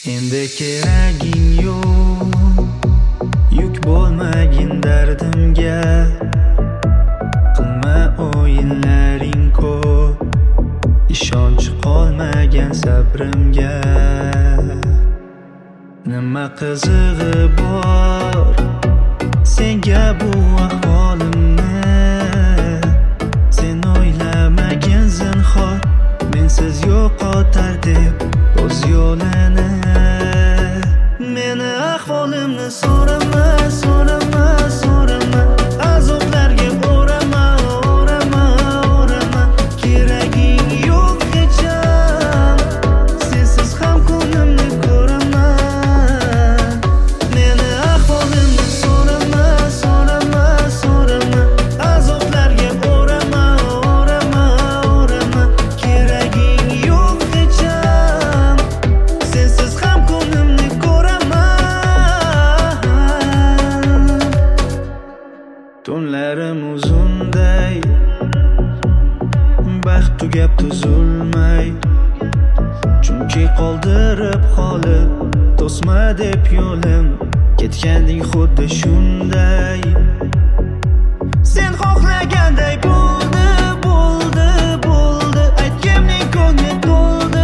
Endi keraging yo'q, yuk bo'lmagin dardimga. Qilma o'yinlaring ko'p, ishonch qolmagan sabrimga. Nima qizig'i bor senga bu ahvolimni? Sen o'ylamagin zinhor, mensiz yo'qotar deb o'z yo'lini. Meni ahvolimni so'rama, so'rama, so'rama. Azoblarga o'rama, o'rama, o'rama. Keraging yo'q hecham, sensiz ham ko'nglimni ko'raman. Meni ahvolimni so'rama, so'rama, so'rama. Azoblarga o'rama, o'rama, o'rama. Keraging yo'q hecham, sensiz ham ko'nglimni ko'raman. Tunlarim uzunday, baxt tugab tuzulmay. Chunki qoldirib qolib, to'sma deb yo'lim, ketganding xuddi shunday. Sen xohlaganday bo'ldi, bo'ldi, bo'ldi. Aytgimning ko'ngli to'ldi,